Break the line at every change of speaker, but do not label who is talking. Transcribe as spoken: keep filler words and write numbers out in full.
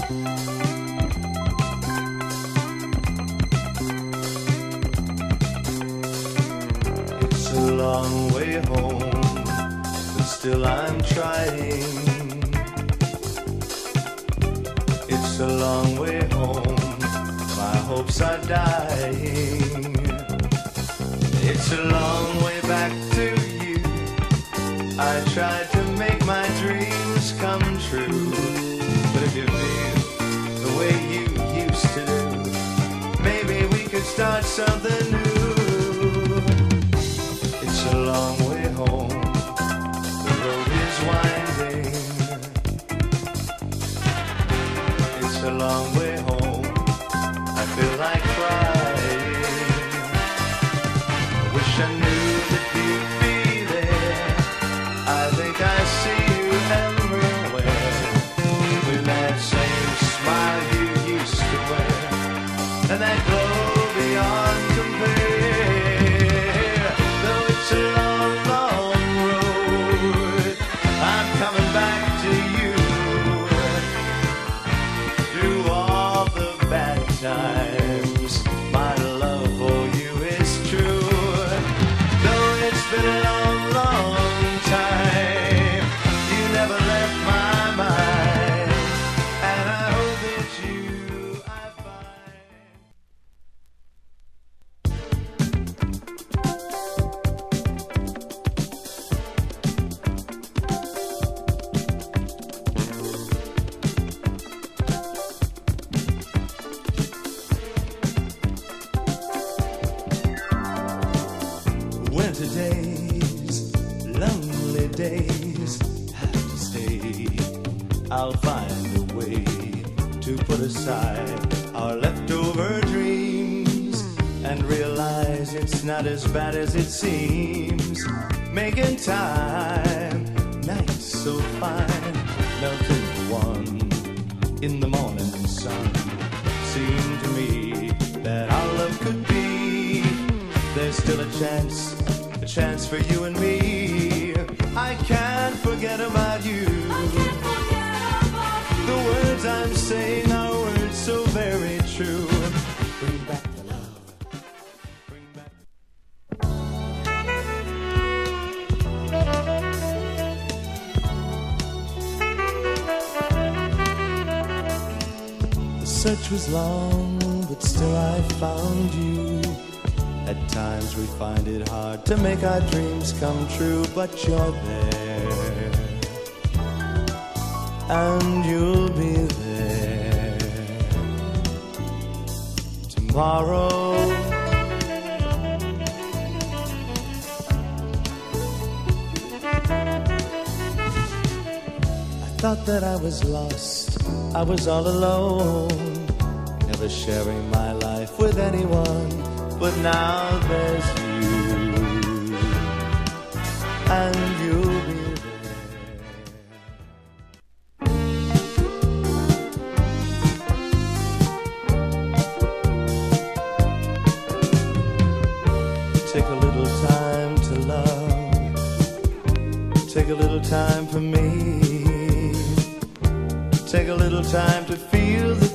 It's a long way home, but still I'm trying. It's a long way home, my hopes are dying. It's a long way back to you. I tried to make my dreams come true, but if you feel the way you used to do, maybe we could start something new. It's a long way home, the road is winding. It's a long way home, I feel like crying. I wish I knew that you'd be there. I think I see you everywhere, with that same smile you used to wear, and that glow beyond compare. Though it's a long, long road, I'm coming back to you. Through all the bad times, my love for you is true. Though it's been a long, long time, you never left my mind, and I hope it's you I find. Winter days, lonely days have to stay. I'll find a way to put aside our leftover dreams and realize it's not as bad as it seems. Making time, nights so fine, melting one in the morning sun. Seemed to me that our love could be. There's still a chance, a chance for you and me. I can't forget about you.
I can't forget about you.
The words I'm saying are words so very true. Bring back the love. Bring back. The search was long, but still I found you. At times we find it hard to make our dreams come true, but you're there, and you'll be there tomorrow. I thought that I was lost, I was all alone, never sharing my life with anyone. But now there's you, and you'll be there. Take a little time to love, take a little time for me, take a little time to feel the